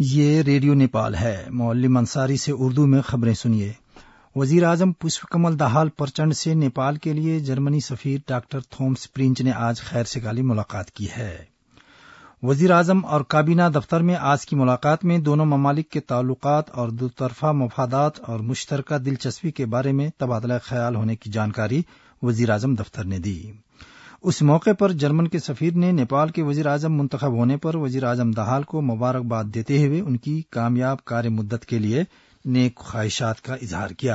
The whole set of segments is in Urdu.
یہ ریڈیو نیپال ہے۔ معلم انصاری سے اردو میں خبریں سنیے۔ وزیر اعظم پشپ کمل دہال پرچنڈ سے نیپال کے لیے جرمنی سفیر ڈاکٹر تھومس پرینچ نے آج خیر سگالی ملاقات کی ہے۔ وزیر اعظم اور کابینہ دفتر میں آج کی ملاقات میں دونوں ممالک کے تعلقات اور دو طرفہ مفادات اور مشترکہ دلچسپی کے بارے میں تبادلہ خیال ہونے کی جانکاری وزیر اعظم دفتر نے دی۔ اس موقع پر جرمن کے سفیر نے نیپال کے وزیر اعظم منتخب ہونے پر وزیر اعظم دہال کو مبارکباد دیتے ہوئے ان کی کامیاب کار مدت کے لیے نیک خواہشات کا اظہار کیا۔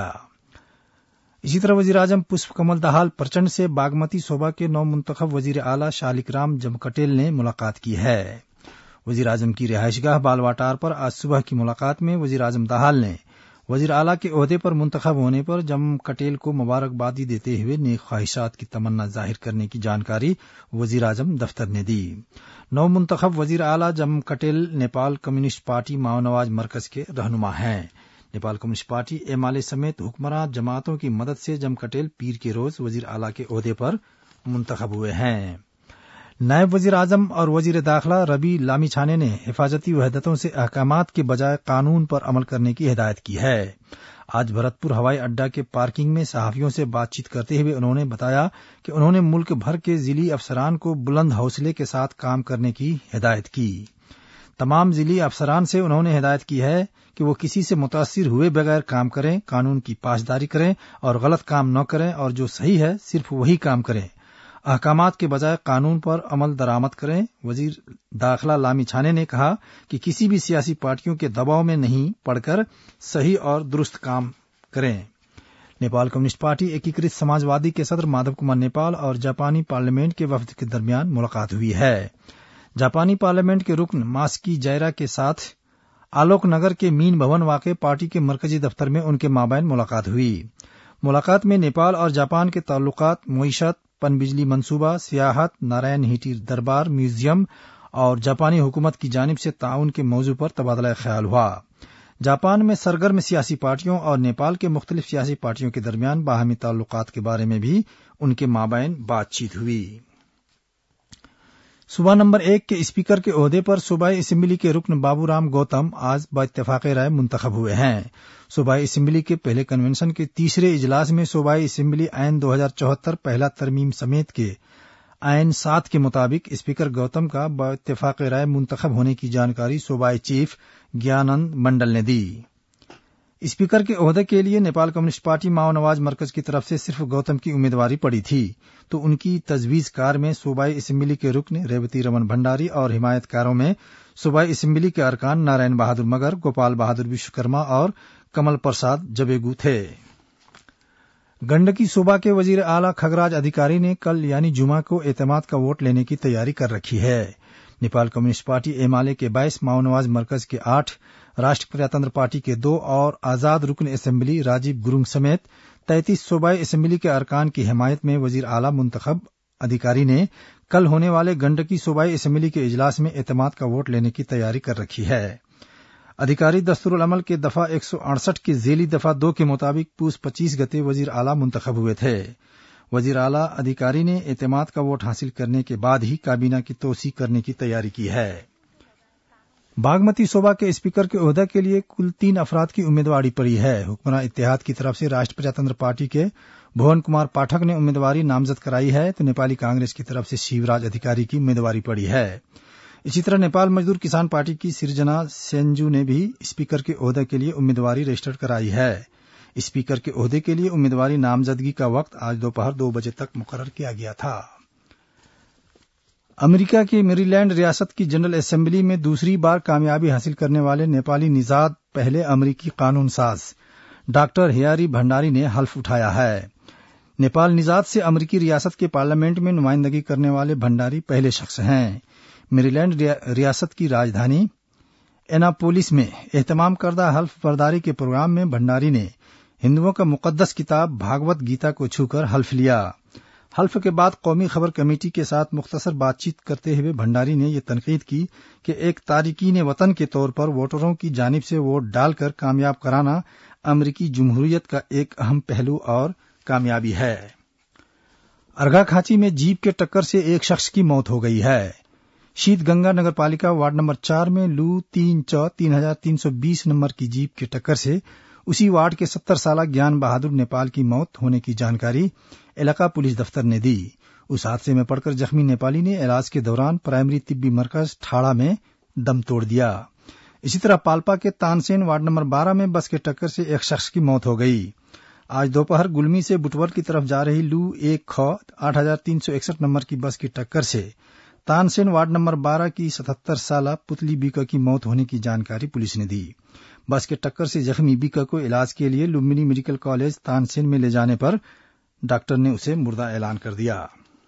اسی طرح وزیر اعظم پشپ کمل دہال پرچنڈ سے باگمتی صوبہ کے نو منتخب وزیر اعلی شالک رام جمکٹیل نے ملاقات کی ہے۔ وزیر اعظم کی رہائش گاہ بالواٹار پر آج صبح کی ملاقات میں وزیر اعظم دہال نے وزیر اعلی کے عہدے پر منتخب ہونے پر جمکٹیل کو مبارکبادی دیتے ہوئے نیک خواہشات کی تمنا ظاہر کرنے کی جانکاری وزیر اعظم دفتر نے دی۔ نو منتخب وزیر اعلی جمکٹیل نیپال کمیونسٹ پارٹی ماؤ نواز مرکز کے رہنما ہیں۔ Nepal Communist Party M L A سمیت حکمراں جماعتوں کی مدد سے جمکٹیل پیر کے روز وزیر اعلی کے عہدے پر منتخب ہوئے ہیں۔ نائب وزیر اعظم اور وزیر داخلہ ربی لامی چھانے نے حفاظتی وحدتوں سے احکامات کے بجائے قانون پر عمل کرنے کی ہدایت کی ہے۔ آج بھرتپور ہوائی اڈہ کے پارکنگ میں صحافیوں سے بات چیت کرتے ہوئے انہوں نے بتایا کہ انہوں نے ملک بھر کے ضلعی افسران کو بلند حوصلے کے ساتھ کام کرنے کی ہدایت کی۔ تمام ضلعی افسران سے انہوں نے ہدایت کی ہے کہ وہ کسی سے متاثر ہوئے بغیر کام کریں، قانون کی پاسداری کریں اور غلط کام نہ کریں اور جو صحیح ہے صرف وہی کام کریں، احکامات کے بجائے قانون پر عمل درآمد کریں۔ وزیر داخلہ لامی چھانے نے کہا کہ کسی بھی سیاسی پارٹیوں کے دباؤ میں نہیں پڑ کر صحیح اور درست کام کریں۔ نیپال کمیونسٹ پارٹی ایکیکرت سماجوادی کے صدر مادھو کمار نیپال اور جاپانی پارلیمنٹ کے وفد کے درمیان ملاقات ہوئی ہے۔ جاپانی پارلیمنٹ کے رکن ماسکی جائرا کے ساتھ آلوک نگر کے مین بھون واقع پارٹی کے مرکزی دفتر میں ان کے مابین ملاقات ہوئی۔ ملاقات میں نیپال اور جاپان کے تعلقات، معیشت، پن بجلی منصوبہ، سیاحت، نارائن ہیٹی دربار میوزیم اور جاپانی حکومت کی جانب سے تعاون کے موضوع پر تبادلہ خیال ہوا۔ جاپان میں سرگرم سیاسی پارٹیوں اور نیپال کے مختلف سیاسی پارٹیوں کے درمیان باہمی تعلقات کے بارے میں بھی ان کے مابین بات چیت ہوئی۔ صوبہ نمبر 1 کے اسپیکر کے عہدے پر صوبائی اسمبلی کے رکن بابو رام گوتم آج باتفاق رائے منتخب ہوئے ہیں۔ صوبائی اسمبلی کے پہلے کنونشن کے تیسرے اجلاس میں صوبائی اسمبلی آئین 2074 پہلا ترمیم سمیت کے آئین 7 کے مطابق اسپیکر گوتم کا باتفاق رائے منتخب ہونے کی جانکاری صوبائی چیف گیانند منڈل نے دی۔ اسپیکر کے عہدے کے لیے نیپال کمیونسٹ پارٹی ماؤ نواز مرکز کی طرف سے صرف گوتم کی امیدواری پڑی تھی، تو ان کی تجویز کار میں صوبائی اسمبلی کے رکن ریوتی رمن بھنڈاری اور حمایت کاروں میں صوبائی اسمبلی کے ارکان نارائن بہادر مگر، گوپال بہادر وشوکرما اور کمل پرساد جبیگو تھے۔ گنڈکی صوبہ کے وزیر اعلی کھگراج ادھیکاری نے کل یعنی جمعہ کو اعتماد کا ووٹ لینے کی تیاری کر رکھی ہے۔ Nepal Communist Party M L A کے 22، ماؤ نواز مرکز کے 8، راشٹر پرجاتنتر پارٹی کے 2 اور آزاد رکن اسمبلی راجیو گرونگ سمیت 33 صوبائی اسمبلی کے ارکان کی حمایت میں وزیر اعلی منتخب ادھیکاری نے کل ہونے والے گنڈکی صوبائی اسمبلی کے اجلاس میں اعتماد کا ووٹ لینے کی تیاری کر رکھی ہے۔ ادھیکاری دستور العمل کے دفعہ 168 کے ذیلی دفعہ 2 کے مطابق پوس 25 گتے وزیر اعلی منتخب ہوئے تھے۔ وزیر اعلی ادھیکاری نے اعتماد کا ووٹ حاصل کرنے کے بعد ہی کابینہ کی توسیع کرنے کی تیاری کی ہے۔ باگمتی صوبہ کے اسپیکر کے عہدہ کے لیے کل 3 افراد کی امیدواری پڑی ہے۔ حکمراں اتحاد کی طرف سے راشٹر پرجاتنتر پارٹی کے بھون کمار پاٹھک نے امیدواری نامزد کرائی ہے، تو نیپالی کانگریس کی طرف سے شیوراج ادھیکاری کی امیدواری پڑی ہے۔ اسی طرح نیپال مزدور کسان پارٹی کی سرجنا سینجو نے بھی اسپیکر کے عہدے کے لیے امیدواری رجسٹر کرائی ہے۔ اسپیکر کے عہدے کے لیے امیدواری نامزدگی کا وقت آج دوپہر 2 بجے تک مقرر کیا گیا تھا۔ امریکہ کی میری لینڈ ریاست کی جنرل اسمبلی میں دوسری بار کامیابی حاصل کرنے والے نیپالی نژاد پہلے امریکی قانون ساز ڈاکٹر ہیاری بھنڈاری نے حلف اٹھایا ہے۔ نیپال نژاد سے امریکی ریاست کے پارلیمنٹ میں نمائندگی کرنے والے بھنڈاری پہلے شخص ہیں۔ میری لینڈ ریاست کی راجدھانی ایناپولس میں اہتمام کردہ حلف برداری کے پروگرام میں بھنڈاری نے ہندوؤں کا مقدس کتاب بھاگوت گیتا کو چھو کر حلف لیا۔ حلف کے بعد قومی خبر کمیٹی کے ساتھ مختصر بات چیت کرتے ہوئے بھنڈاری نے یہ تنقید کی کہ ایک تارکین وطن کے طور پر ووٹروں کی جانب سے ووٹ ڈال کر کامیاب کرانا امریکی جمہوریت کا ایک اہم پہلو اور کامیابی ہے۔ ارگا کھانچی میں جیپ کے ٹکر سے ایک شخص کی موت ہو گئی ہے۔ शीत गंगा नगर पालिका वार्ड नंबर 4 में लू 3 नंबर की जीप की टक्कर से उसी वार्ड के 70 साल ज्ञान बहादुर नेपाल की मौत होने की जानकारी इलाका पुलिस दफ्तर ने दी। उस हादसे में पड़कर जख्मी नेपाली ने इलाज के दौरान प्राइमरी तिब्बी मरकज ठाड़ा में दम तोड़ दिया। इसी तरह पाल्पा के तानसेन वार्ड नंबर 12 में बस के टक्कर से एक शख्स की मौत हो गई। आज दोपहर गुलमी से बुटवल की तरफ जा रही लू 8361 नंबर की बस की टक्कर से तानसेन वार्ड नंबर 12 की 77 साल पुतली बीका की मौत होने की जानकारी पुलिस ने दी। बस के टक्कर से जख्मी बीका को इलाज के लिए लुम्बिनी मेडिकल कॉलेज तानसेन में ले जाने पर डॉक्टर ने उसे मुर्दा ऐलान कर दिया।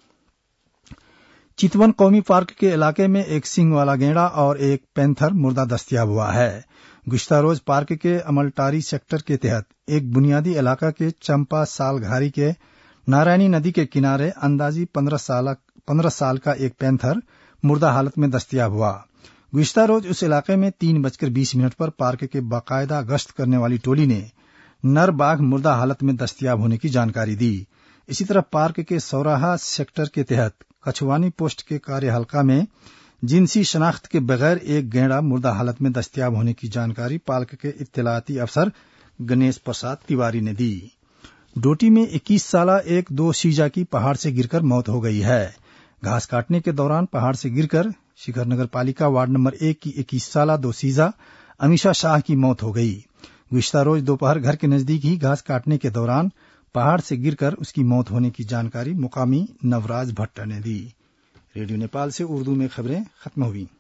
चितवन कौमी पार्क के इलाके में एक सींग वाला गैंडा और एक पैंथर मुर्दा दस्तयाब हुआ है। गुश्ता रोज पार्क के अमलटारी सेक्टर के तहत एक बुनियादी इलाका के चंपा साल घारी के नारायणी नदी के किनारे अंदाजी 15 साल का एक पैंथर मुर्दा हालत में दस्तयाब हुआ। गुश्ता रोज उस इलाके में 3:20 पर पार्क के बाकायदा गश्त करने वाली टोली ने नर बाघ मुर्दा हालत में दस्तयाब होने की जानकारी दी। इसी तरह पार्क के सौराहा सेक्टर के तहत कछुवानी पोस्ट के कार्य हल्का में जिनसी शनाख्त के बगैर एक गैंडा मुर्दा हालत में दस्तयाब होने की जानकारी पार्क के इत्तलाती अफसर गणेश प्रसाद तिवारी ने दी। डोटी में 21 साल एक दो सीजा की पहाड़ से गिरकर मौत हो गई है। घास काटने के दौरान पहाड़ से गिरकर शिखर नगर पालिका वार्ड नंबर 1 की 21 साल दो सीजा अमीशा शाह की मौत हो गई। गुश्ता रोज दोपहर घर के नजदीक ही घास काटने के दौरान पहाड़ से गिरकर उसकी मौत होने की जानकारी मुकामी नवराज भट्ट ने दी। रेडियो नेपाल से उर्दू में खबरें खत्म हुई।